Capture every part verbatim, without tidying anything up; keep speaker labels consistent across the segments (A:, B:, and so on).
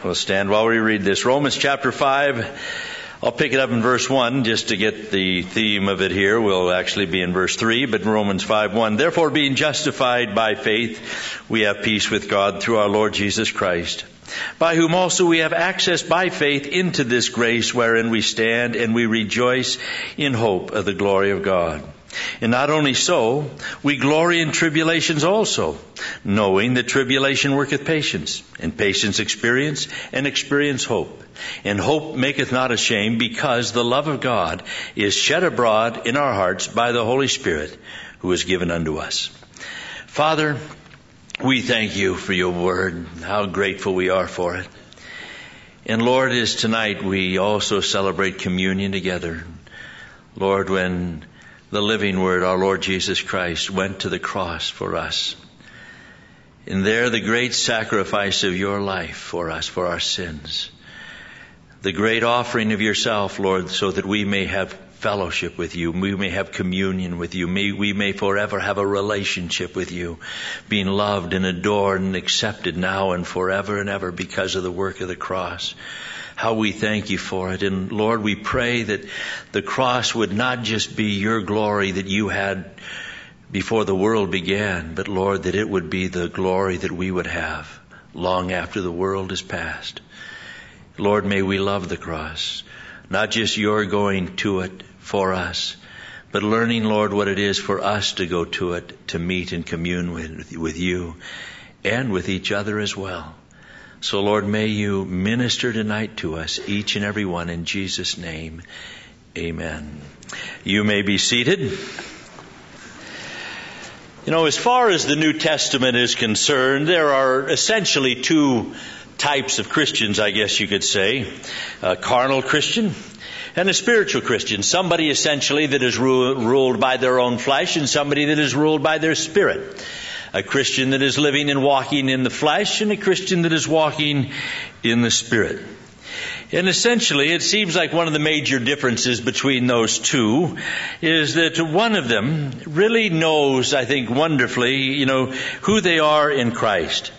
A: We'll stand while we read this. Romans chapter five. I'll pick it up in verse one just to get the theme of it here. We'll actually be in verse three, but in Romans five one. Therefore, being justified by faith, we have peace with God through our Lord Jesus Christ, by whom also we have access by faith into this grace wherein we stand, and we rejoice in hope of the glory of God. And not only so, we glory in tribulations also, knowing that tribulation worketh patience, and patience experience, and experience hope. And hope maketh not ashamed, because the love of God is shed abroad in our hearts by the Holy Spirit, who is given unto us. Father, we thank you for your word. How grateful we are for it. And Lord, as tonight we also celebrate communion together. Lord, when the living word, our Lord Jesus Christ, went to the cross for us. And there the great sacrifice of your life for us, for our sins. The great offering of yourself, Lord, so that we may have fellowship with you. We may have communion with you. May, we may forever have a relationship with you, being loved and adored and accepted now and forever and ever because of the work of the cross. How we thank you for it. And Lord, we pray that the cross would not just be your glory that you had before the world began, but Lord, that it would be the glory that we would have long after the world is past. Lord, may we love the cross, not just your going to it for us, but learning, Lord, what it is for us to go to it, to meet and commune with, with you and with each other as well. So, Lord, may you minister tonight to us, each and every one, in Jesus' name. Amen. You may be seated. You know, as far as the New Testament is concerned, there are essentially two types of Christians, I guess you could say. A carnal Christian and a spiritual Christian. Somebody essentially that is ru- ruled by their own flesh, and somebody that is ruled by their spirit. A Christian that is living and walking in the flesh, and a Christian that is walking in the Spirit. And essentially, it seems like one of the major differences between those two is that one of them really knows, I think, wonderfully, you know, who they are in Christ,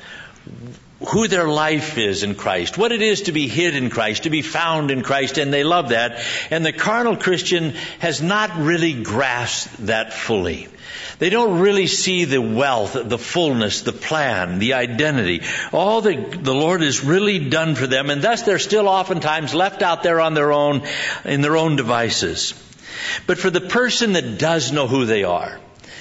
A: who their life is in Christ, what it is to be hid in Christ, to be found in Christ, and they love that. And the carnal Christian has not really grasped that fully. They don't really see the wealth, the fullness, the plan, the identity, all that the Lord has really done for them, and thus they're still oftentimes left out there on their own, in their own devices. But for the person that does know who they are,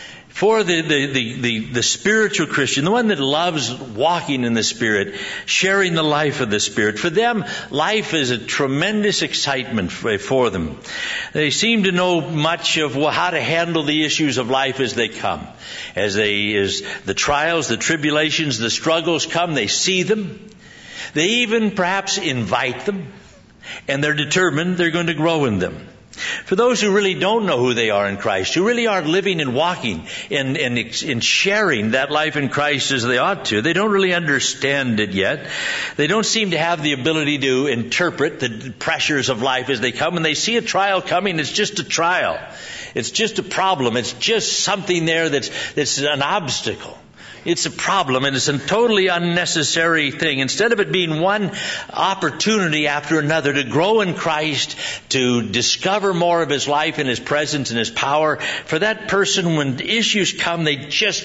A: for the, the, the, the, the spiritual Christian, the one that loves walking in the Spirit, sharing the life of the Spirit, for them, life is a tremendous excitement for, for them. They seem to know much of how to handle the issues of life as they come. As they, as the trials, the tribulations, the struggles come, they see them. They even perhaps invite them. And they're determined they're going to grow in them. For those who really don't know who they are in Christ, who really aren't living and walking and, and, and sharing that life in Christ as they ought to, they don't really understand it yet. They don't seem to have the ability to interpret the pressures of life as they come. And they see a trial coming, it's just a trial. It's just a problem. It's just something there that's, that's an obstacle. It's a problem, and it's a totally unnecessary thing. Instead of it being one opportunity after another to grow in Christ, to discover more of His life and His presence and His power, for that person, when issues come, they just,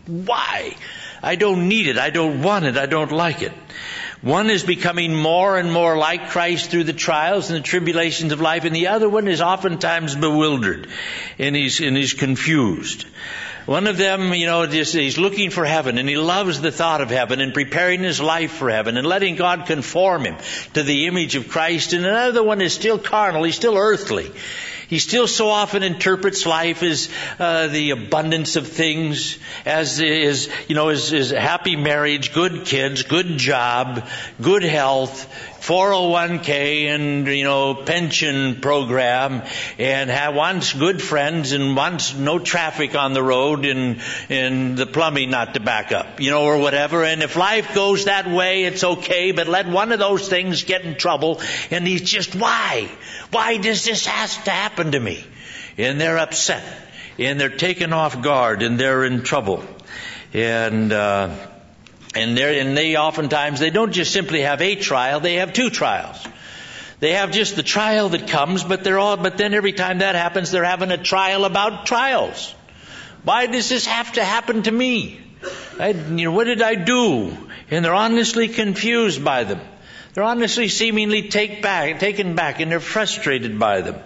A: why? I don't need it. I don't want it. I don't like it. One is becoming more and more like Christ through the trials and the tribulations of life, and the other one is oftentimes bewildered, and he's, and he's confused. One of them, you know, just, he's looking for heaven, and he loves the thought of heaven and preparing his life for heaven and letting God conform him to the image of Christ. And another one is still carnal. He's still earthly. He still so often interprets life as uh, the abundance of things, as is, you know, as, as happy marriage, good kids, good job, good health, four oh one k and, you know, pension program, and have, wants good friends and wants no traffic on the road and, and the plumbing not to back up, you know, or whatever. And if life goes that way, it's okay, but let one of those things get in trouble, and he's just, why? Why does this have to happen to me? And they're upset, and they're taken off guard, and they're in trouble. And, uh, And, and they oftentimes, they don't just simply have a trial, they have two trials. They have just the trial that comes, but they're all, but then every time that happens, they're having a trial about trials. Why does this have to happen to me? I, you know, what did I do? And they're honestly confused by them. They're honestly seemingly take back, taken back, and they're frustrated by them.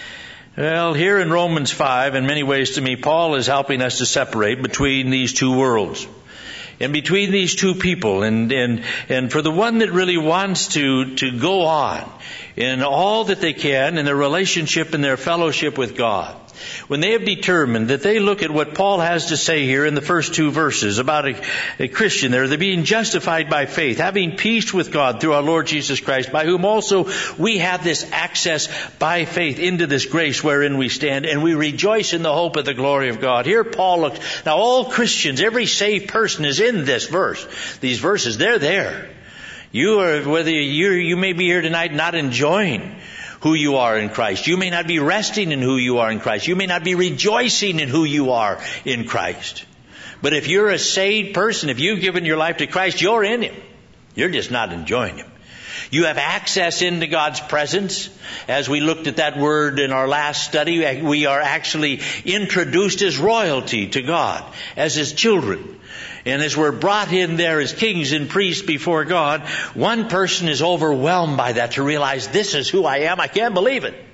A: Well, here in Romans five, in many ways to me, Paul is helping us to separate between these two worlds. And between these two people, and, and, and for the one that really wants to, to go on in all that they can in their relationship and their fellowship with God, when they have determined that they look at what Paul has to say here in the first two verses about a, a Christian there, they're being justified by faith, having peace with God through our Lord Jesus Christ, by whom also we have this access by faith into this grace wherein we stand, and we rejoice in the hope of the glory of God. Here Paul looks, now all Christians, every saved person is in this verse. These verses, they're there. You are, whether you you may be here tonight not enjoying who you are in Christ. You may not be resting in who you are in Christ. You may not be rejoicing in who you are in Christ. But if you're a saved person, if you've given your life to Christ, you're in Him. You're just not enjoying Him. You have access into God's presence. As we looked at that word in our last study, we are actually introduced as royalty to God, as His children. And as we're brought in there as kings and priests before God, one person is overwhelmed by that to realize, this is who I am. I can't believe it.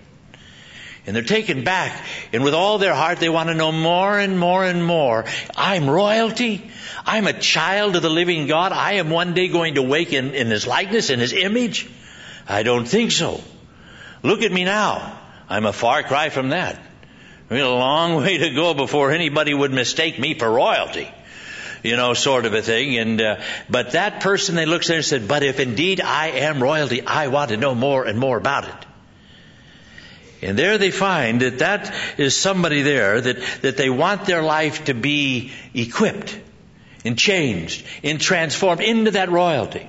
A: And they're taken back. And with all their heart, they want to know more and more and more. I'm royalty. I'm a child of the living God. I am one day going to wake in, in His likeness, in His image. I don't think so. Look at me now. I'm a far cry from that. I mean, a long way to go before anybody would mistake me for royalty. You know, sort of a thing. And uh, but that person, they looked there and said, but if indeed I am royalty, I want to know more and more about it. And there they find that that is somebody there that, that they want their life to be equipped and changed and transformed into that royalty.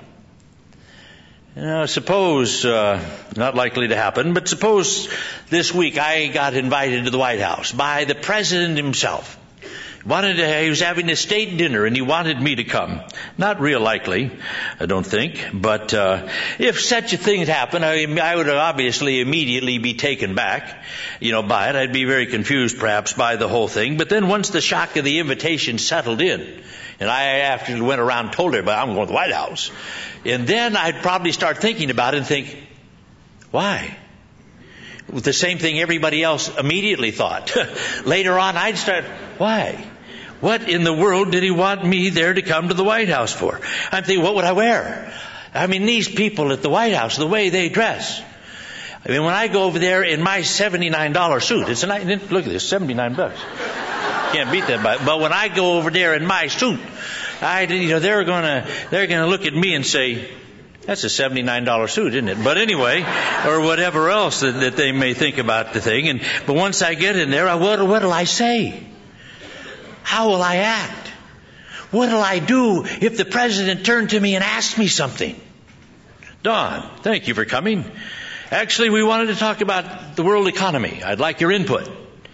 A: Now, suppose, uh, not likely to happen, but suppose this week I got invited to the White House by the President himself. Wanted to, he was having a state dinner and he wanted me to come. Not real likely, I don't think. But uh, if such a thing had happened, I, I would obviously immediately be taken back, you know, by it. I'd be very confused perhaps by the whole thing. But then once the shock of the invitation settled in, and I after went around and told everybody I'm going to the White House, and then I'd probably start thinking about it and think, why? The same thing everybody else immediately thought. Later on, I'd start, why? What in the world did he want me there to come to the White House for? I'm thinking, what would I wear? I mean, these people at the White House, the way they dress. I mean, when I go over there in my seventy-nine dollars suit, it's a nice, look at this, seventy-nine bucks. Can't beat that. But, but when I go over there in my suit, I, you know, they're gonna, they're gonna look at me and say, that's a seventy-nine dollars suit, isn't it? But anyway, or whatever else that, that they may think about the thing. And but once I get in there, I, what what'll I say? How will I act? What'll I do if the President turned to me and asked me something? Don, thank you for coming. Actually, we wanted to talk about the world economy. I'd like your input.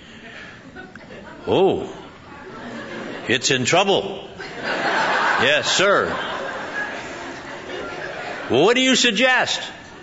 A: Oh, it's in trouble. Yes, sir. Well, what do you suggest?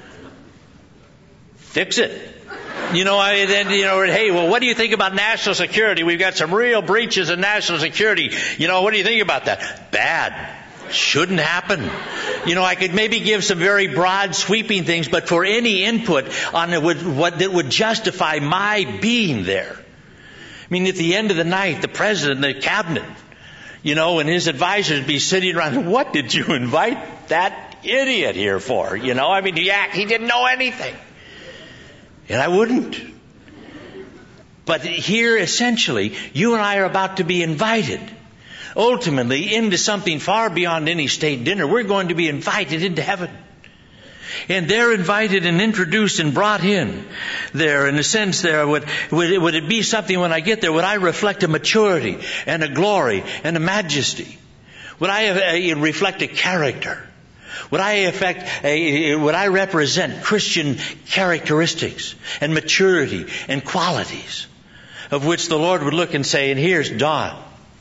A: Fix it. You know, I then, you know, hey, well, what do you think about national security? We've got some real breaches in national security. You know, what do you think about that? Bad. Shouldn't happen. You know, I could maybe give some very broad, sweeping things, but for any input on it would, what that would justify my being there. I mean, at the end of the night, the president, the cabinet, you know, and his advisors be sitting around, what did you invite that idiot here for? You know, I mean, he, act, he didn't know anything. And I wouldn't. But here, essentially, you and I are about to be invited, ultimately, into something far beyond any state dinner. We're going to be invited into heaven. And they're invited and introduced and brought in there. In a sense there, would, would, would it be something when I get there, would I reflect a maturity and a glory and a majesty? Would I uh, reflect a character? Would I affect a, would I represent Christian characteristics and maturity and qualities of which the Lord would look and say, and here's Don.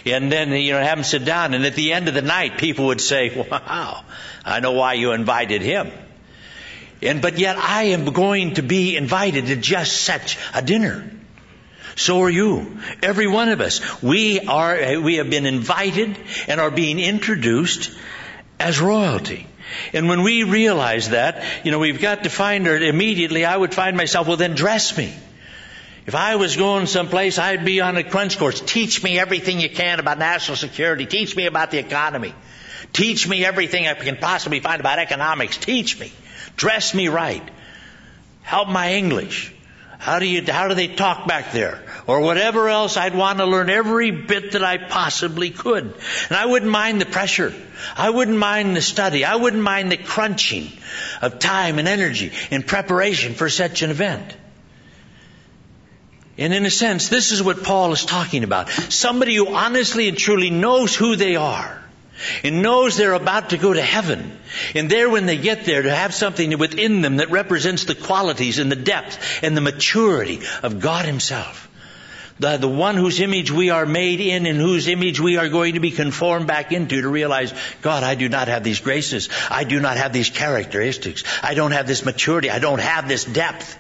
A: And then, you know, have them sit down. And at the end of the night, people would say, wow, I know why you invited him. And, but yet I am going to be invited to just such a dinner. So are you. Every one of us. We are, we have been invited and are being introduced as royalty. And when we realize that, you know, we've got to find her immediately. I would find myself, well, then dress me. If I was going someplace, I'd be on a crunch course. Teach me everything you can about national security. Teach me about the economy. Teach me everything I can possibly find about economics. Teach me. Dress me right. Help my English. How do you, how do they talk back there? Or whatever else, I'd want to learn every bit that I possibly could. And I wouldn't mind the pressure. I wouldn't mind the study. I wouldn't mind the crunching of time and energy in preparation for such an event. And in a sense, this is what Paul is talking about. Somebody who honestly and truly knows who they are and knows they're about to go to heaven. And there, when they get there, to have something within them that represents the qualities and the depth and the maturity of God Himself. The, the one whose image we are made in and whose image we are going to be conformed back into, to realize, God, I do not have these graces. I do not have these characteristics. I don't have this maturity. I don't have this depth.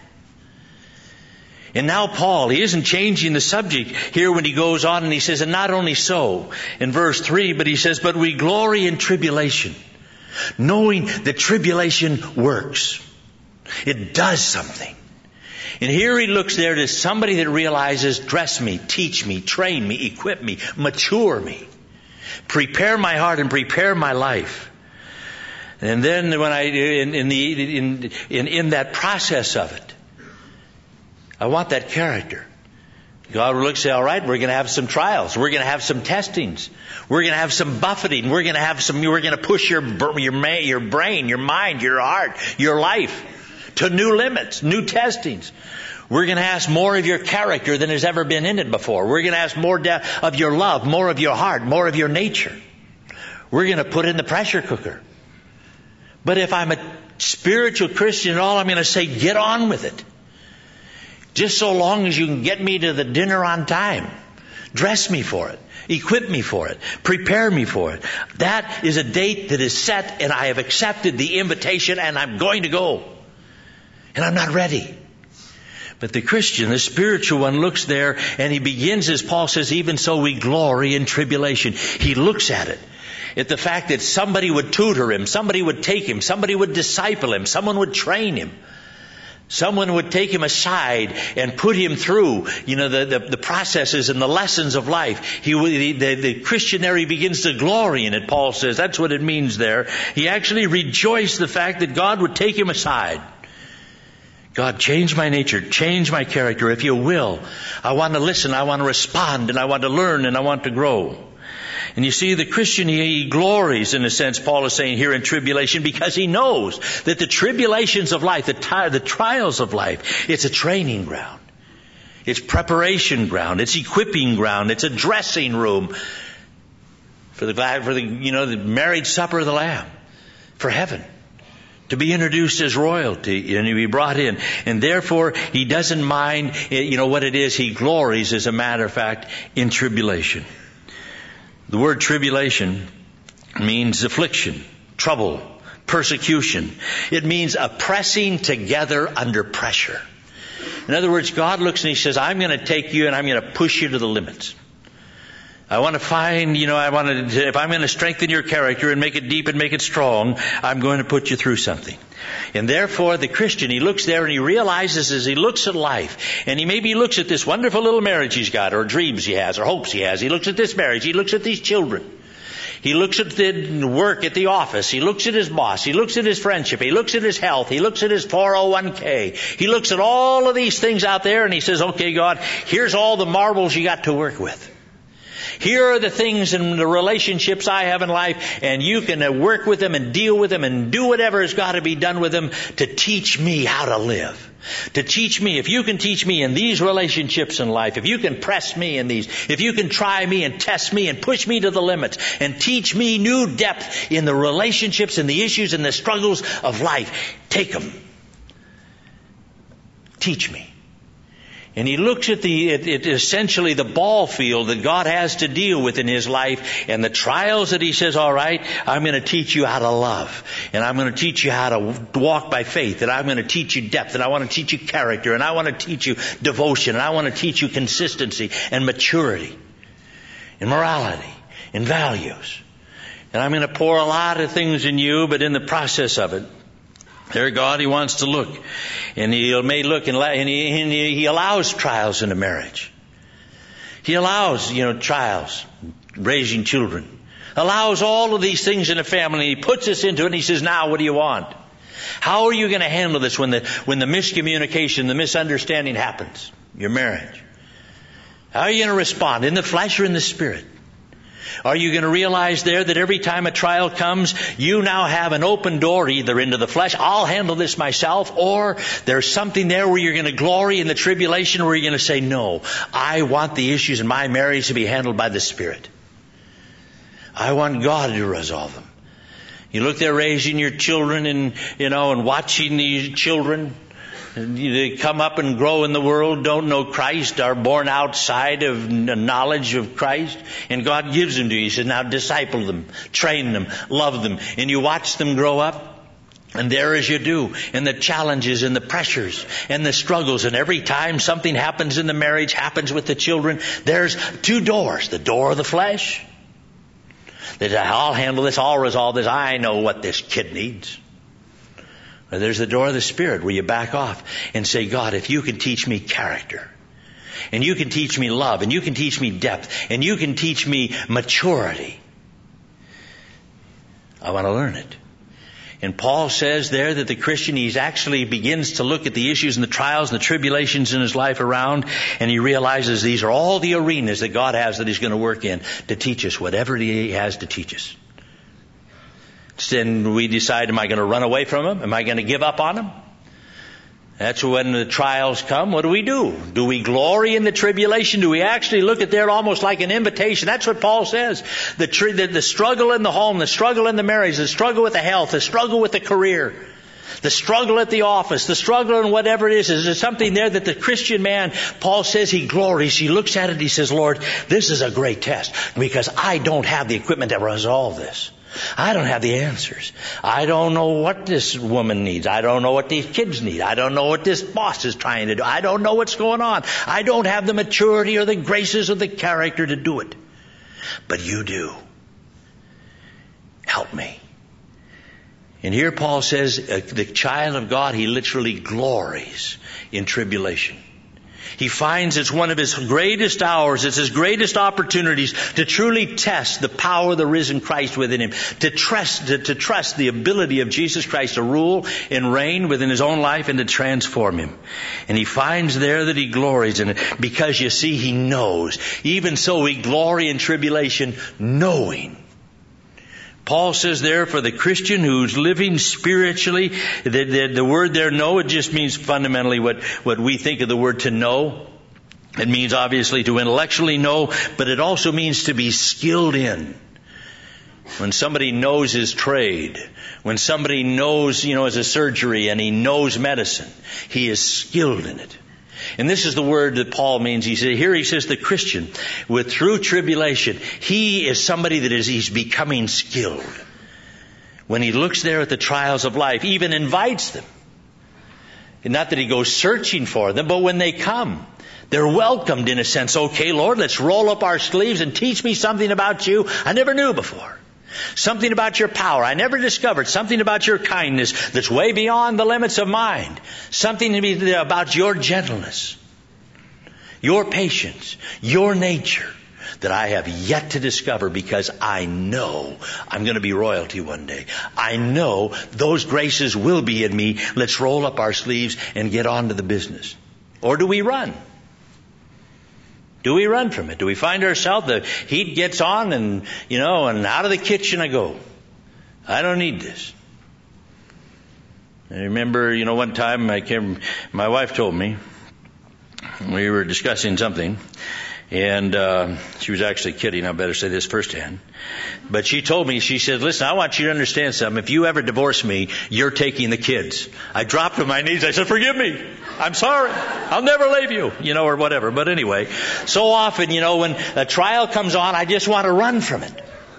A: And now Paul, he isn't changing the subject here when he goes on and he says, and not only so, in verse three, but he says, but we glory in tribulation, knowing that tribulation works. It does something. And here he looks there to somebody that realizes, dress me, teach me, train me, equip me, mature me, prepare my heart and prepare my life. And then when I, in, in the, in, in, in that process of it, I want that character. God will look and say, all right, we're going to have some trials. We're going to have some testings. We're going to have some buffeting. We're going to have some, we're going to push your, your, your brain, your mind, your heart, your life to new limits, new testings. We're going to ask more of your character than has ever been in it before. We're going to ask more de- of your love, more of your heart, more of your nature. We're going to put in the pressure cooker. But if I'm a spiritual Christian, all I'm going to say, get on with it. Just so long as you can get me to the dinner on time. Dress me for it. Equip me for it. Prepare me for it. That is a date that is set, and I have accepted the invitation, and I'm going to go. And I'm not ready. But the Christian, the spiritual one, looks there, and he begins, as Paul says, even so we glory in tribulation. He looks at it. At the fact that somebody would tutor him, somebody would take him, somebody would disciple him, someone would train him. Someone would take him aside and put him through, you know, the, the, the processes and the lessons of life. He, the, the, the Christian there, he begins to glory in it, Paul says. That's what it means there. He actually rejoiced the fact that God would take him aside. God, change my nature, change my character, if you will. I want to listen, I want to respond, and I want to learn, and I want to grow. And you see, the Christian, he, he glories, in a sense, Paul is saying here, in tribulation, because he knows that the tribulations of life, the, ti- the trials of life, it's a training ground. It's preparation ground. It's equipping ground. It's a dressing room for the, for the, you know, the marriage supper of the Lamb, for heaven. To be introduced as royalty and to be brought in. And therefore, he doesn't mind, you know, what it is. He glories, as a matter of fact, in tribulation. The word tribulation means affliction, trouble, persecution. It means a pressing together under pressure. In other words, God looks and He says, I'm going to take you and I'm going to push you to the limits. I want to find, you know, I want to, if I'm going to strengthen your character and make it deep and make it strong, I'm going to put you through something. And therefore, the Christian, he looks there and he realizes as he looks at life, and he maybe looks at this wonderful little marriage he's got, or dreams he has, or hopes he has. He looks at this marriage. He looks at these children. He looks at the work at the office. He looks at his boss. He looks at his friendship. He looks at his health. He looks at his four oh one k. He looks at all of these things out there and he says, okay, God, here's all the marbles you got to work with. Here are the things and the relationships I have in life, and you can work with them and deal with them and do whatever has got to be done with them to teach me how to live. To teach me, if you can teach me in these relationships in life, if you can press me in these, if you can try me and test me and push me to the limits and teach me new depth in the relationships and the issues and the struggles of life, take them. Teach me. And he looks at the, at, at essentially the ball field that God has to deal with in his life and the trials that he says, all right, I'm going to teach you how to love. And I'm going to teach you how to walk by faith. And I'm going to teach you depth. And I want to teach you character. And I want to teach you devotion. And I want to teach you consistency and maturity and morality and values. And I'm going to pour a lot of things in you, but in the process of it, there God, he wants to look. And he may look and, and, he, and he allows trials in a marriage. He allows, you know, trials, raising children. Allows all of these things in a family. He puts us into it and he says, now what do you want? How are you going to handle this when the, when the miscommunication, the misunderstanding happens? Your marriage. How are you going to respond? In the flesh or in the spirit? Are you going to realize there that every time a trial comes, you now have an open door either into the flesh, I'll handle this myself, or there's something there where you're going to glory in the tribulation, where you're going to say, no, I want the issues in my marriage to be handled by the Spirit. I want God to resolve them. You look there raising your children and, you know, and watching these children. They come up and grow in the world, don't know Christ, are born outside of knowledge of Christ, and God gives them to you. He says, now disciple them, train them, love them, and you watch them grow up, and there as you do, and the challenges and the pressures and the struggles, and every time something happens in the marriage, happens with the children, there's two doors. The door of the flesh, that I'll handle this, I'll resolve this, I know what this kid needs. There's the door of the Spirit where you back off and say, God, if you can teach me character, and you can teach me love, and you can teach me depth, and you can teach me maturity, I want to learn it. And Paul says there that the Christian, he actually begins to look at the issues and the trials and the tribulations in his life around, and he realizes these are all the arenas that God has that he's going to work in to teach us whatever he has to teach us. Then we decide, am I going to run away from him? Am I going to give up on him? That's when the trials come. What do we do? Do we glory in the tribulation? Do we actually look at there almost like an invitation? That's what Paul says. The, tri- the, the struggle in the home, the struggle in the marriage, the struggle with the health, the struggle with the career, the struggle at the office, the struggle in whatever it is. Is there something there that the Christian man, Paul says he glories. He looks at it, he says, Lord, this is a great test because I don't have the equipment to resolve this. I don't have the answers. I don't know what this woman needs. I don't know what these kids need. I don't know what this boss is trying to do. I don't know what's going on. I don't have the maturity or the graces or the character to do it. But you do. Help me. And here Paul says uh, the child of God, he literally glories in tribulation. He finds it's one of his greatest hours, it's his greatest opportunities to truly test the power of the risen Christ within him, to trust, to, to trust the ability of Jesus Christ to rule and reign within his own life and to transform him. And he finds there that he glories in it because, you see, he knows. Even so, we glory in tribulation knowing. Paul says there for the Christian who's living spiritually, the, the, the word there, know, it just means fundamentally what, what we think of the word to know. It means obviously to intellectually know, but it also means to be skilled in. When somebody knows his trade, when somebody knows, you know, as a surgery and he knows medicine, he is skilled in it. And this is the word that Paul means. He said, here he says the Christian, with through tribulation, he is somebody that is, he's becoming skilled. When he looks there at the trials of life, even invites them. And not that he goes searching for them, but when they come, they're welcomed in a sense. Okay, Lord, let's roll up our sleeves and teach me something about you I never knew before. Something about your power I never discovered. Something about your kindness that's way beyond the limits of mind. Something about your gentleness, your patience, your nature that I have yet to discover because I know I'm going to be royalty one day. I know those graces will be in me. Let's roll up our sleeves and get on to the business. Or do we run? Do we run from it? Do we find ourselves, the heat gets on and, you know, and out of the kitchen I go. I don't need this. I remember, you know, one time I came, my wife told me, we were discussing something, And uh, she was actually kidding. I better say this firsthand. But she told me, she said, listen, I want you to understand something. If you ever divorce me, you're taking the kids. I dropped to my knees. I said, forgive me. I'm sorry. I'll never leave you, you know, or whatever. But anyway, so often, you know, when a trial comes on, I just want to run from it.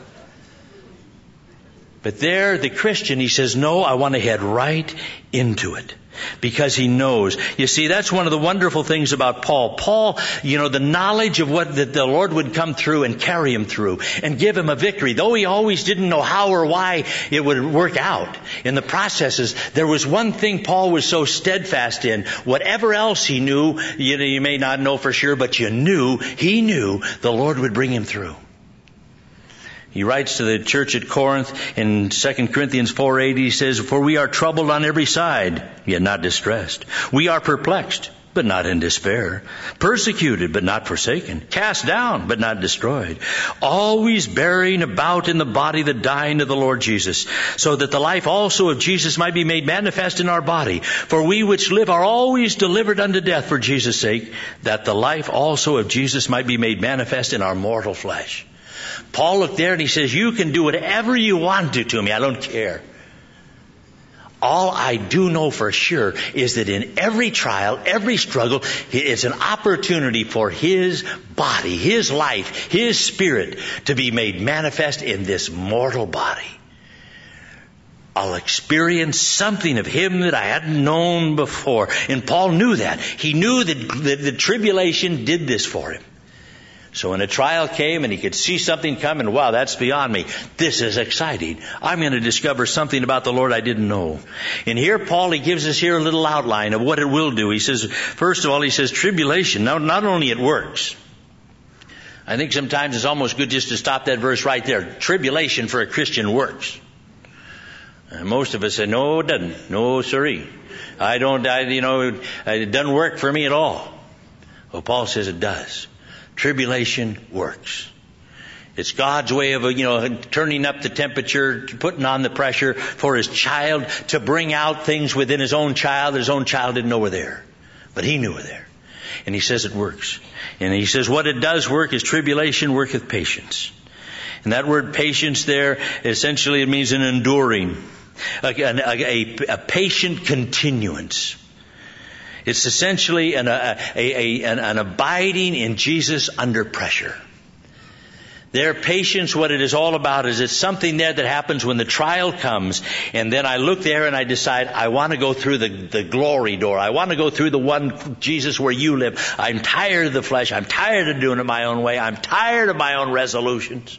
A: But there, the Christian, he says, no, I want to head right into it. Because he knows. You see, that's one of the wonderful things about Paul. Paul, you know, the knowledge of what that the Lord would come through and carry him through and give him a victory. Though he always didn't know how or why it would work out in the processes, there was one thing Paul was so steadfast in. Whatever else he knew, you know, you may not know for sure, but you knew, he knew the Lord would bring him through. He writes to the church at Corinth in Second Corinthians four eight, he says, for we are troubled on every side, yet not distressed. We are perplexed, but not in despair. Persecuted, but not forsaken. Cast down, but not destroyed. Always bearing about in the body the dying of the Lord Jesus, so that the life also of Jesus might be made manifest in our body. For we which live are always delivered unto death for Jesus' sake, that the life also of Jesus might be made manifest in our mortal flesh. Paul looked there and he says, you can do whatever you want to to me. I don't care. All I do know for sure is that in every trial, every struggle, it's an opportunity for His body, His life, His Spirit to be made manifest in this mortal body. I'll experience something of Him that I hadn't known before. And Paul knew that. He knew that the, the tribulation did this for him. So when a trial came and he could see something coming, wow, that's beyond me. This is exciting. I'm going to discover something about the Lord I didn't know. And here Paul, he gives us here a little outline of what it will do. He says, first of all, he says tribulation. Now, not only it works. I think sometimes it's almost good just to stop that verse right there. Tribulation for a Christian works. And most of us say, no, it doesn't. No, sirree. I don't, I, you know, it doesn't work for me at all. Well, Paul says it does. Tribulation works. It's God's way of, you know, turning up the temperature, putting on the pressure for His child to bring out things within His own child that His own child didn't know were there. But He knew were there. And He says it works. And He says what it does work is tribulation worketh patience. And that word patience there, essentially it means an enduring, a, a, a, a patient continuance. It's essentially an, a, a, an, an abiding in Jesus under pressure. Their patience, what it is all about is it's something there that happens when the trial comes. And then I look there and I decide I want to go through the, the glory door. I want to go through the one, Jesus, where you live. I'm tired of the flesh. I'm tired of doing it my own way. I'm tired of my own resolutions.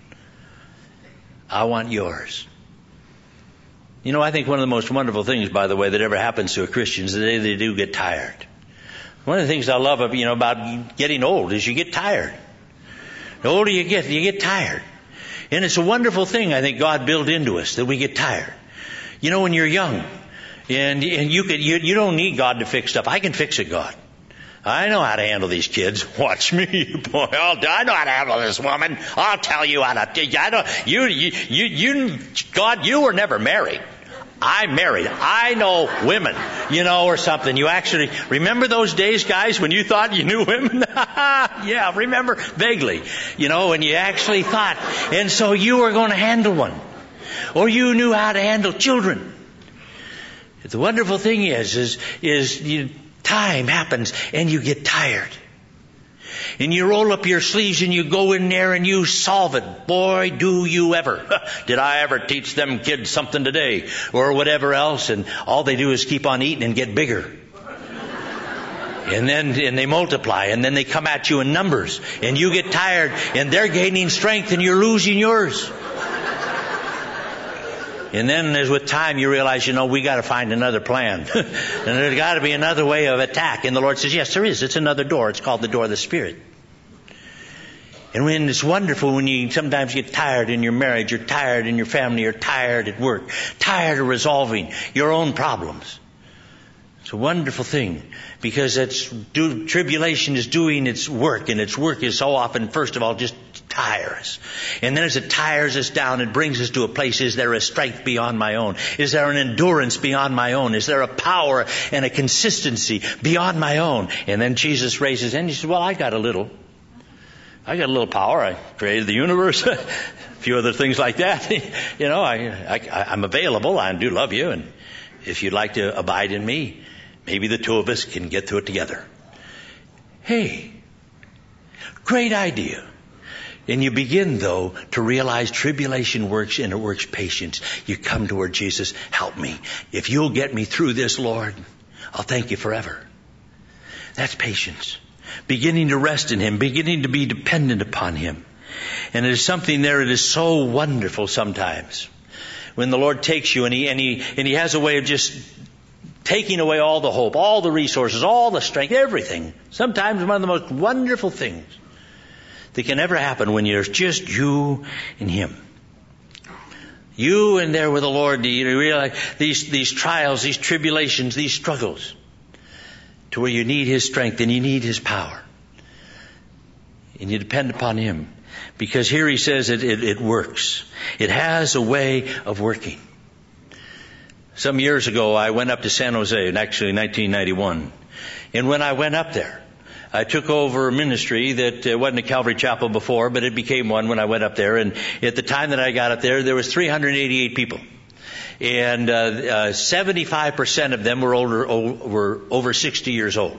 A: I want yours. You know, I think one of the most wonderful things, by the way, that ever happens to a Christian is that they, they do get tired. One of the things I love, you know, about getting old is you get tired. The older you get, you get tired. And it's a wonderful thing, I think, God built into us, that we get tired. You know, when you're young, and, and you, could, you, you don't need God to fix stuff. I can fix it, God. I know how to handle these kids. Watch me, boy. I'll, I know how to handle this woman. I'll tell you how to. I know you, you, you, you. God, you were never married. I'm married. I know women, you know, or something. You actually remember those days, guys, when you thought you knew women? Yeah, remember vaguely, you know, when you actually thought, and so you were going to handle one, or you knew how to handle children. The wonderful thing is, is, is you. Time happens and you get tired. And you roll up your sleeves and you go in there and you solve it. Boy, do you ever. Did I ever teach them kids something today? Or whatever else. And all they do is keep on eating and get bigger. And then and they multiply. And then they come at you in numbers. And you get tired. And they're gaining strength and you're losing yours. And then as with time you realize, you know, we got to find another plan. And there's got to be another way of attack. And the Lord says, yes, there is. It's another door. It's called the door of the Spirit. And when it's wonderful when you sometimes get tired in your marriage, you're tired in your family, you're tired at work, tired of resolving your own problems. It's a wonderful thing because it's do, tribulation is doing its work, and its work is so often, first of all, just tire us. And then as it tires us down, it brings us to a place, is there a strength beyond my own? Is there an endurance beyond my own? Is there a power and a consistency beyond my own? And then Jesus raises in, he says, well, I got a little. I got a little power. I created the universe, a few other things like that. You know, I, I, I'm available. I do love you. And if you'd like to abide in me, maybe the two of us can get through it together. Hey, great idea. And you begin, though, to realize tribulation works and it works patience. You come toward Jesus, help me. If you'll get me through this, Lord, I'll thank you forever. That's patience. Beginning to rest in Him, beginning to be dependent upon Him. And there's something there that is so wonderful sometimes. When the Lord takes you and He, and He, and He has a way of just taking away all the hope, all the resources, all the strength, everything. Sometimes one of the most wonderful things that can ever happen when you're just you and Him. You and there with the Lord, you realize these, these trials, these tribulations, these struggles, to where you need His strength and you need His power. And you depend upon Him. Because here He says it, it, it works. It has a way of working. Some years ago, I went up to San Jose, actually nineteen ninety-one. And when I went up there, I took over a ministry that uh, wasn't a Calvary Chapel before, but it became one when I went up there. And at the time that I got up there, there was three hundred eighty-eight people. And uh, uh, seventy-five percent of them were older, old, were over sixty years old.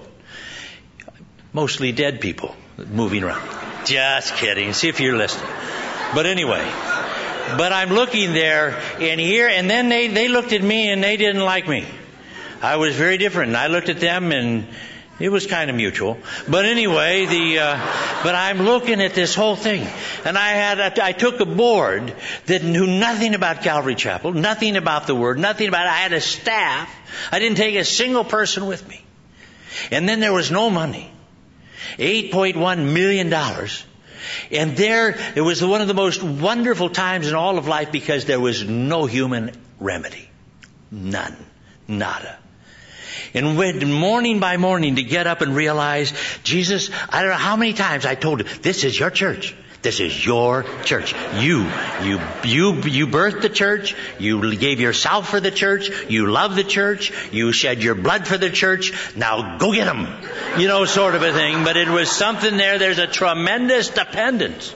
A: Mostly dead people moving around. Just kidding. See if you're listening. But anyway, but I'm looking there and here, and then they, they looked at me and they didn't like me. I was very different. And I looked at them and it was kind of mutual. But anyway, the, uh, but I'm looking at this whole thing. And I had, a, I took a board that knew nothing about Calvary Chapel, nothing about the Word, nothing about it. I had a staff. I didn't take a single person with me. And then there was no money. eight point one million dollars. And there, it was one of the most wonderful times in all of life because there was no human remedy. None. Nada. And when morning by morning to get up and realize, Jesus, I don't know how many times I told you, this is your church. This is your church. You, you, you, you birthed the church. You gave yourself for the church. You love the church. You shed your blood for the church. Now go get them. You know, sort of a thing. But it was something there. There's a tremendous dependence.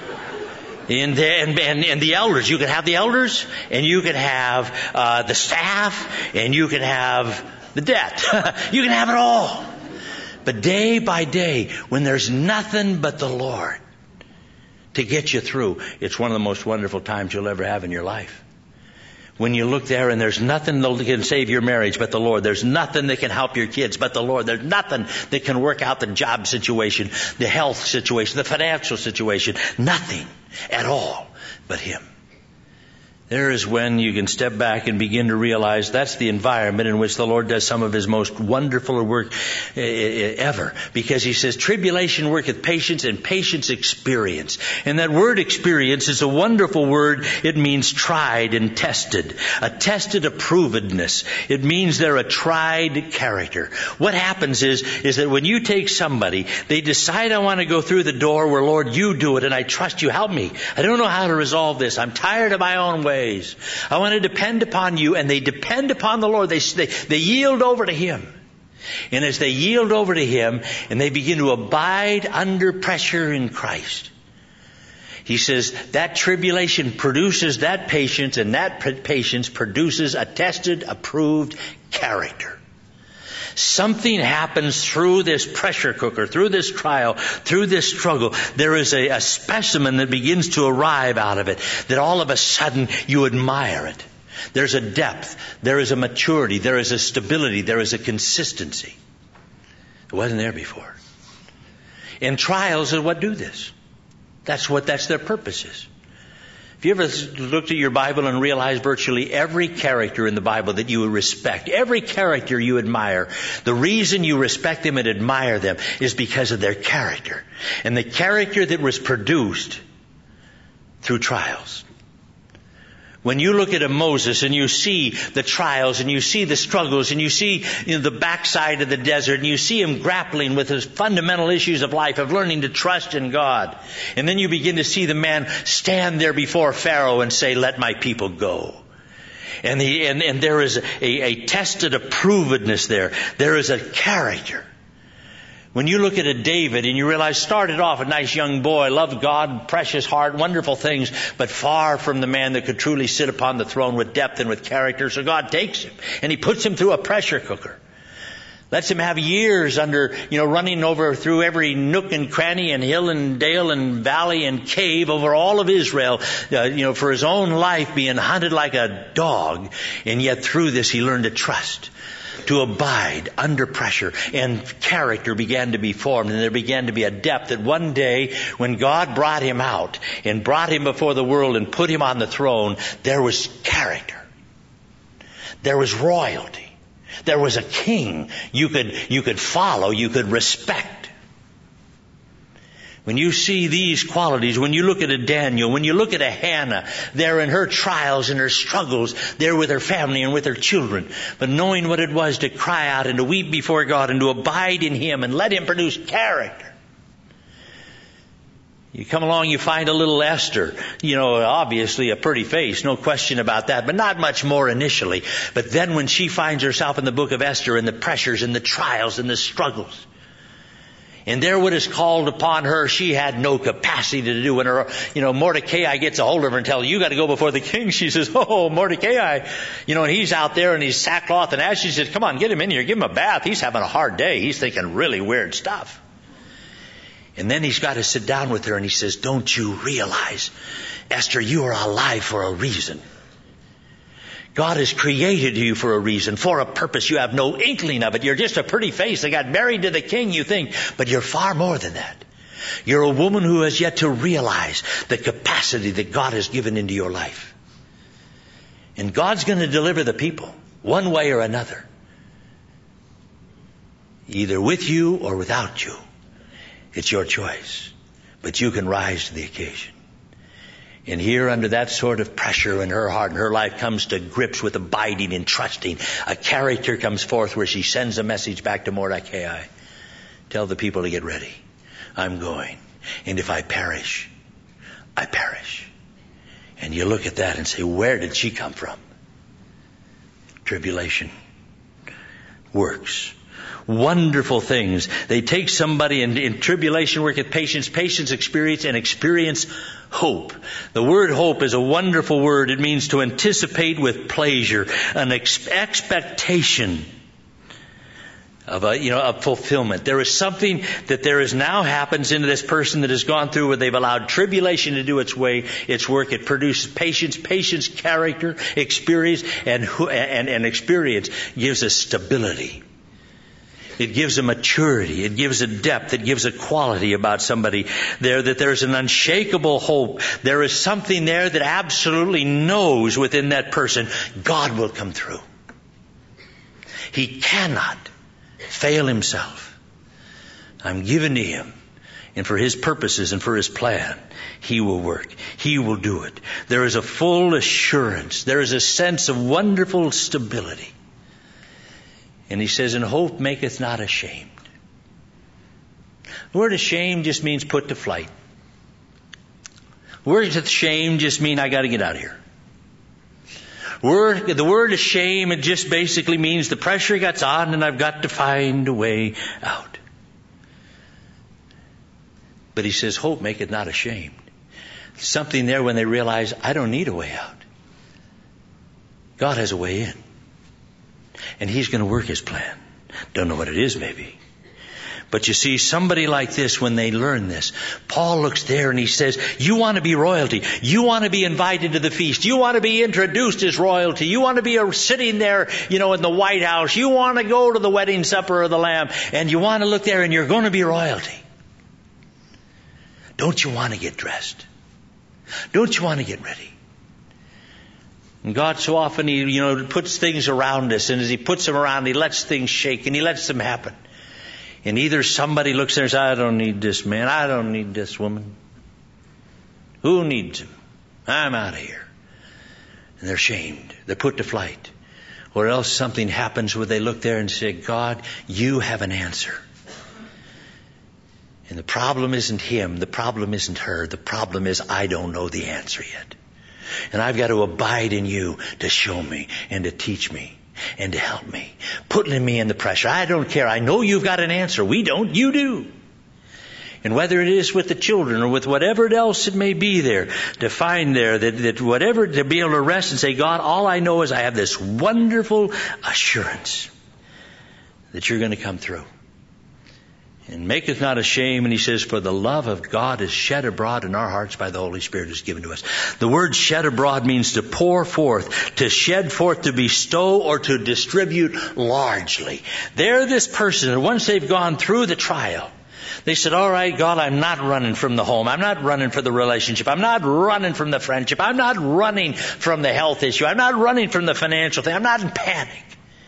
A: And the, and, and, and the elders. You could have the elders, and you could have uh, the staff, and you could have the debt. You can have it all. But day by day, when there's nothing but the Lord to get you through, it's one of the most wonderful times you'll ever have in your life. When you look there and there's nothing that can save your marriage but the Lord. There's nothing that can help your kids but the Lord. There's nothing that can work out the job situation, the health situation, the financial situation. Nothing at all but Him. There is when you can step back and begin to realize that's the environment in which the Lord does some of His most wonderful work ever. Because He says, tribulation worketh patience, and patience experience. And that word experience is a wonderful word. It means tried and tested. A tested approvedness. It means they're a tried character. What happens is, is that when you take somebody, they decide, I want to go through the door where, Lord, you do it, and I trust you. Help me. I don't know how to resolve this. I'm tired of my own way. I want to depend upon you, and they depend upon the Lord. They, they, they yield over to Him. And as they yield over to Him and they begin to abide under pressure in Christ, He says that tribulation produces that patience, and that patience produces a tested, approved character. Something happens through this pressure cooker, through this trial, through this struggle. There is a, a specimen that begins to arrive out of it, that all of a sudden you admire it. There's a depth, there is a maturity, there is a stability, there is a consistency. It wasn't there before. And trials are what do this. That's what that's their purpose is. Have you ever looked at your Bible and realized virtually every character in the Bible that you respect, every character you admire, the reason you respect them and admire them is because of their character. And the character that was produced through trials. When you look at a Moses and you see the trials and you see the struggles and you see, you know, the backside of the desert and you see him grappling with his fundamental issues of life, of learning to trust in God. And then you begin to see the man stand there before Pharaoh and say, let my people go. And, the, and, and there is a, a tested approvedness there. There is a character. When you look at a David and you realize started off a nice young boy, loved God, precious heart, wonderful things, but far from the man that could truly sit upon the throne with depth and with character. So God takes him and He puts him through a pressure cooker. Lets him have years under, you know, running over through every nook and cranny and hill and dale and valley and cave over all of Israel, uh, you know, for his own life being hunted like a dog. And yet through this he learned to trust, to abide under pressure, and character began to be formed, and there began to be a depth that one day when God brought him out and brought him before the world and put him on the throne, there was character. There was royalty. There was a king you could, you could follow, you could respect. When you see these qualities, when you look at a Daniel, when you look at a Hannah, there in her trials and her struggles, there with her family and with her children, but knowing what it was to cry out and to weep before God and to abide in Him and let Him produce character. You come along, you find a little Esther, you know, obviously a pretty face, no question about that, but not much more initially. But then when she finds herself in the book of Esther and the pressures and the trials and the struggles, and there what is called upon her, she had no capacity to do. When her, you know, Mordecai gets a hold of her and tells her, you got to go before the king. She says, oh, Mordecai, you know, and he's out there and he's sackcloth and ash. She says, come on, get him in here, give him a bath. He's having a hard day. He's thinking really weird stuff. And then he's got to sit down with her and he says, don't you realize, Esther, you are alive for a reason. God has created you for a reason, for a purpose. You have no inkling of it. You're just a pretty face that got married to the king, you think, but you're far more than that. You're a woman who has yet to realize the capacity that God has given into your life. And God's going to deliver the people one way or another, either with you or without you. It's your choice, but you can rise to the occasion. And here, under that sort of pressure in her heart and her life comes to grips with abiding and trusting, a character comes forth where she sends a message back to Mordecai. Tell the people to get ready. I'm going. And if I perish, I perish. And you look at that and say, where did she come from? Tribulation. Works. Wonderful things. They take somebody in, in tribulation, work at patience, patience experience, and experience hope. The word hope is a wonderful word. It means to anticipate with pleasure, an ex- expectation of a, you know, of fulfillment. There is something that there is now happens into this person that has gone through where they've allowed tribulation to do its way, its work. It produces patience, patience, character, experience, and, and, and experience gives us stability. It gives a maturity. It gives a depth. It gives a quality about somebody there, that there's an unshakable hope. There is something there that absolutely knows within that person, God will come through. He cannot fail Himself. I'm given to Him. And for His purposes and for His plan, He will work. He will do it. There is a full assurance. There is a sense of wonderful stability. And he says, and hope maketh not ashamed. The word ashamed just means put to flight. The word ashamed just means I got to get out of here. Word, the word ashamed, it just basically means the pressure gets on and I've got to find a way out. But he says, hope maketh not ashamed. Something there when they realize I don't need a way out. God has a way in. And He's going to work His plan. Don't know what it is, maybe. But you see, somebody like this, when they learn this, Paul looks there and he says, you want to be royalty. You want to be invited to the feast. You want to be introduced as royalty. You want to be sitting there, you know, in the White House. You want to go to the wedding supper of the Lamb. And you want to look there and you're going to be royalty. Don't you want to get dressed? Don't you want to get ready? And God so often, He, you know, puts things around us, and as He puts them around, He lets things shake, and He lets them happen. And either somebody looks there and says, I don't need this man, I don't need this woman. Who needs him? I'm out of here. And they're shamed. They're put to flight. Or else something happens where they look there and say, God, You have an answer. And the problem isn't him, the problem isn't her, the problem is I don't know the answer yet. And I've got to abide in You to show me and to teach me and to help me, putting me in the pressure. I don't care. I know you've got an answer. We don't. You do. And whether it is with the children or with whatever else it may be there, to find there that, that whatever, to be able to rest and say, God, all I know is I have this wonderful assurance that you're going to come through. And maketh not ashamed, and he says, for the love of God is shed abroad in our hearts by the Holy Spirit is given to us. The word shed abroad means to pour forth, to shed forth, to bestow, or to distribute largely. They're this person, and once they've gone through the trial, they said, all right, God, I'm not running from the home. I'm not running for the relationship. I'm not running from the friendship. I'm not running from the health issue. I'm not running from the financial thing. I'm not in panic.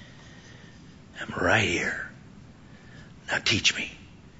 A: I'm right here. Now teach me.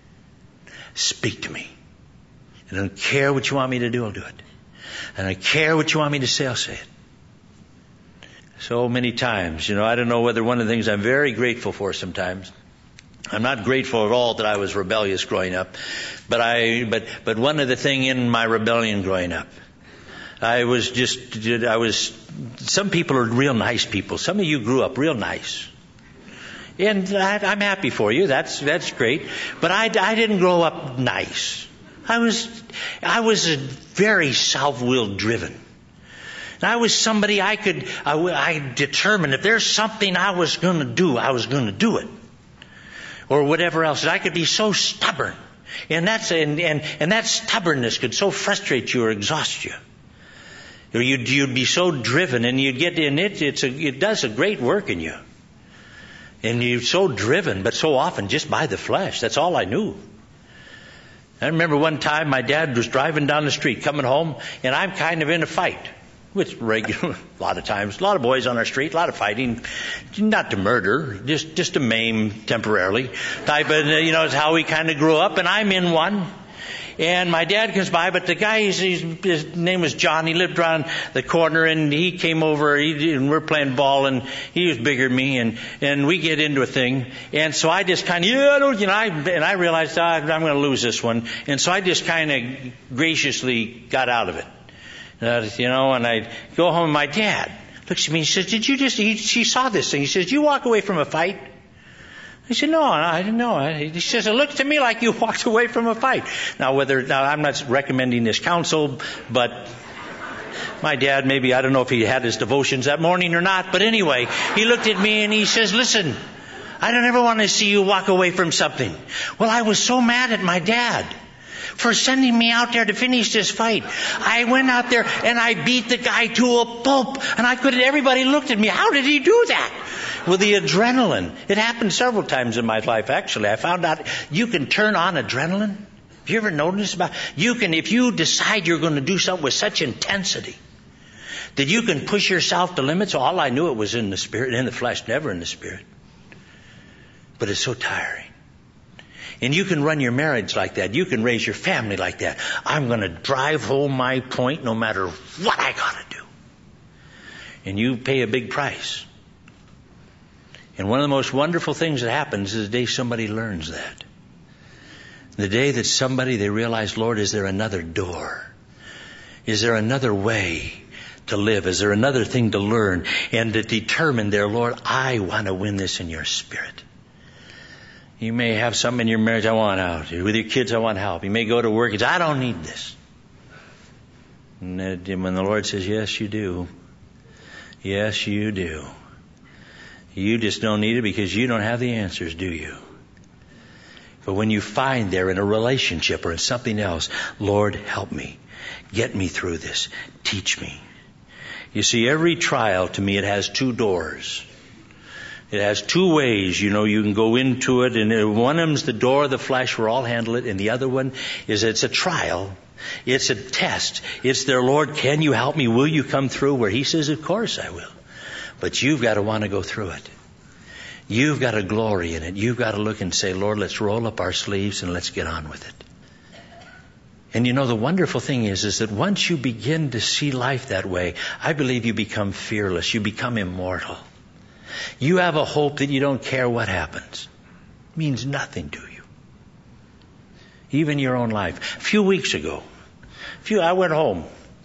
A: Speak to me. I don't care what you want me to do, I'll do it. I don't care what you want me to say, I'll say it. So many times, you know, I don't know whether one of the things I'm very grateful for sometimes, I'm not grateful at all that I was rebellious growing up, but I, but, but one of the things in my rebellion growing up, I was just, I was, some people are real nice people. Some of you grew up real nice. And I, I'm happy for you. That's that's great. But I, I didn't grow up nice. I was I was a very self-willed driven. And I was somebody I could I, I determined if there's something I was going to do, I was going to do it, or whatever else. And I could be so stubborn, and that's and and, and that stubbornness could so frustrate you or exhaust you. Or you'd you'd be so driven, and you'd get in it. It's a, it does a great work in you. And you're so driven, but so often just by the flesh. That's all I knew. I remember one time my dad was driving down the street, coming home, and I'm kind of in a fight. With regular, a lot of times, a lot of boys on our street, a lot of fighting. Not to murder, just just to maim temporarily. Type of, you know, it's how we kind of grew up, and I'm in one. And my dad comes by, but the guy, he's, he's, his name was John. He lived around the corner, and he came over, he, and we're playing ball, and he was bigger than me, and, and we get into a thing. And so I just kind of, yeah, you know, I, and I realized, ah, I'm going to lose this one. And so I just kind of graciously got out of it. Uh, you know, and I go home, and my dad looks at me, he says, did you just, he, she saw this thing. He says, did you walk away from a fight? I said, no, I didn't know. He says, it looks to me like you walked away from a fight. Now, whether, now I'm not recommending this counsel, but my dad, maybe, I don't know if he had his devotions that morning or not, but anyway, he looked at me and he says, listen, I don't ever want to see you walk away from something. Well, I was so mad at my dad for sending me out there to finish this fight. I went out there and I beat the guy to a pulp, and I could, everybody looked at me. How did he do that? With the adrenaline. It happened several times in my life, actually. I found out you can turn on adrenaline. Have you ever noticed about, you can, if you decide you're going to do something with such intensity, that you can push yourself to limits. All I knew it was in the spirit, in the flesh, never in the spirit. But it's so tiring. And you can run your marriage like that. You can raise your family like that. I'm going to drive home my point no matter what I got to do. And you pay a big price. And one of the most wonderful things that happens is the day somebody learns that. The day that somebody, they realize, Lord, is there another door? Is there another way to live? Is there another thing to learn? And to determine there, Lord, I want to win this in your spirit. You may have something in your marriage, I want out. With your kids, I want help. You may go to work, it's, I don't need this. And when the Lord says, yes, you do. Yes, you do. You just don't need it because you don't have the answers, do you? But when you find there in a relationship or in something else, Lord, help me. Get me through this. Teach me. You see, every trial, to me, it has two doors. It has two ways, you know, you can go into it, and one of them's the door of the flesh where I'll handle it, and the other one is it's a trial. It's a test. It's there, Lord, can you help me? Will you come through? Where he says, of course I will. But you've got to want to go through it. You've got to glory in it. You've got to look and say, Lord, let's roll up our sleeves and let's get on with it. And you know, the wonderful thing is, is that once you begin to see life that way, I believe you become fearless. You become immortal. You have a hope that you don't care what happens. It means nothing to you. Even your own life. A few weeks ago, a few, I went home.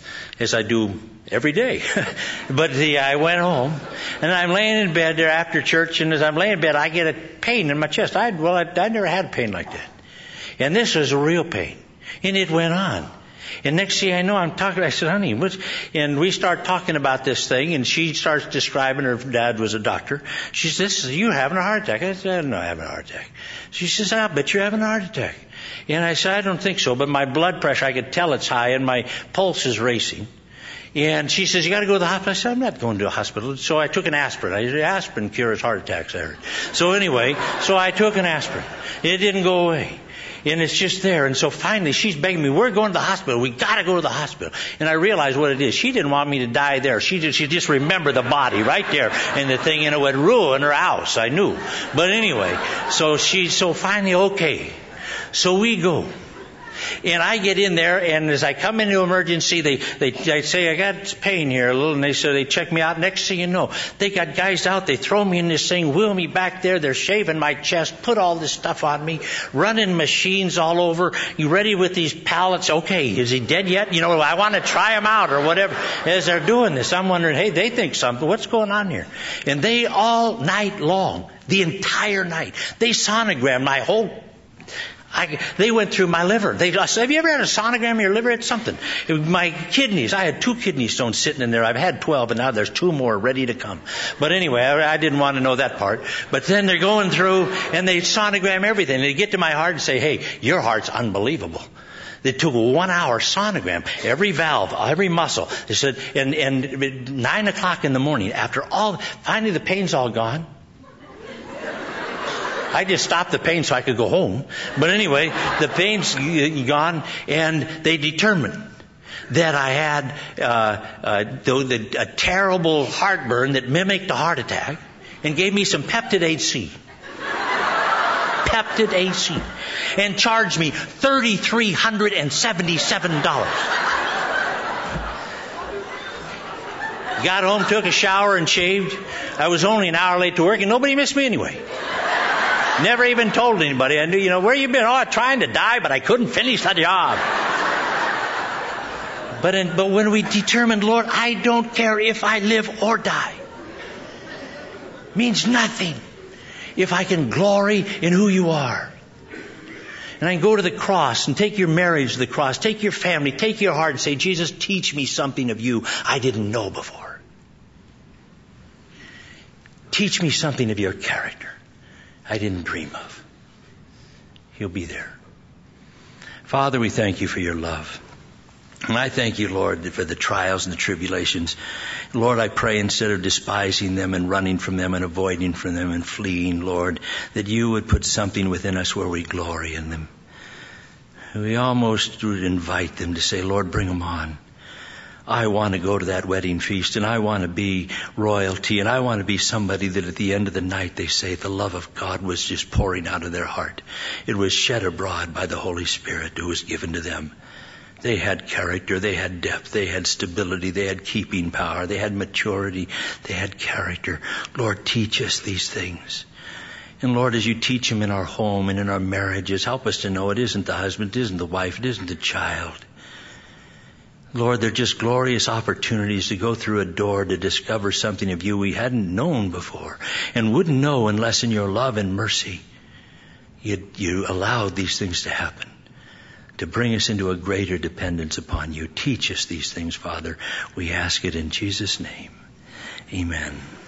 A: as I do every day. But the, I went home, and I'm laying in bed there after church, and as I'm laying in bed, I get a pain in my chest. I well, I, I never had a pain like that, and this was a real pain, and it went on. And next thing I know, I'm talking. I said, "Honey," what's, and we start talking about this thing, and she starts describing her dad was a doctor. She says, "You having a heart attack?" I said, "No, I'm having a heart attack." She says, "I bet you're having a heart attack." And I said, "I don't think so, but my blood pressure, I could tell it's high, and my pulse is racing." And she says, "You got to go to the hospital." I said, "I'm not going to a hospital." So I took an aspirin. I said, aspirin cures heart attacks, I heard. So anyway, so I took an aspirin. It didn't go away. And it's just there. And so finally she's begging me, "We're going to the hospital. We got to go to the hospital." And I realized what it is. She didn't want me to die there. She just, she just remembered the body right there and the thing, and it would ruin her house. I knew. But anyway, so she, so finally, okay. So we go. And I get in there, and as I come into emergency, they, they, they say, "I got pain here a little," and they say, they check me out. Next thing you know, they got guys out, they throw me in this thing, wheel me back there, they're shaving my chest, put all this stuff on me, running machines all over. "You ready with these pallets?" "Okay, is he dead yet?" You know, I want to try him out or whatever. As they're doing this, I'm wondering, hey, they think something. What's going on here? And they all night long, the entire night, they sonogrammed my whole I, they went through my liver. They I said, "Have you ever had a sonogram of your liver?" It's something. It, my kidneys, I had two kidney stones sitting in there. I've had twelve, and now there's two more ready to come. But anyway, I, I didn't want to know that part. But then they're going through, and they sonogram everything. They get to my heart and say, "Hey, your heart's unbelievable." They took a one-hour sonogram, every valve, every muscle. They said, and, and nine o'clock in the morning, after all, finally the pain's all gone. I just stopped the pain so I could go home. But anyway, the pain's gone, and they determined that I had uh, uh, the, the, a terrible heartburn that mimicked a heart attack, and gave me some Peptid C. Peptid C. And charged me three thousand three hundred seventy-seven dollars. Got home, took a shower, and shaved. I was only an hour late to work, and nobody missed me anyway. Never even told anybody. I knew, you know, "Where you been?" "Oh, trying to die, but I couldn't finish the job." But in, but when we determined, "Lord, I don't care if I live or die," means nothing if I can glory in who you are. And I can go to the cross and take your marriage to the cross, take your family, take your heart, and say, "Jesus, teach me something of you I didn't know before. Teach me something of your character I didn't dream of." He'll be there. Father, we thank you for your love. And I thank you, Lord, for the trials and the tribulations. Lord, I pray instead of despising them and running from them and avoiding from them and fleeing, Lord, that you would put something within us where we glory in them. We almost would invite them to say, "Lord, bring them on. I want to go to that wedding feast, and I want to be royalty, and I want to be somebody that at the end of the night they say the love of God was just pouring out of their heart. It was shed abroad by the Holy Spirit who was given to them." They had character, they had depth, they had stability, they had keeping power, they had maturity, they had character. Lord, teach us these things. And Lord, as you teach them in our home and in our marriages, help us to know it isn't the husband, it isn't the wife, it isn't the child. Lord, they're just glorious opportunities to go through a door to discover something of you we hadn't known before and wouldn't know unless in your love and mercy you, you allowed these things to happen, to bring us into a greater dependence upon you. Teach us these things, Father. We ask it in Jesus' name. Amen.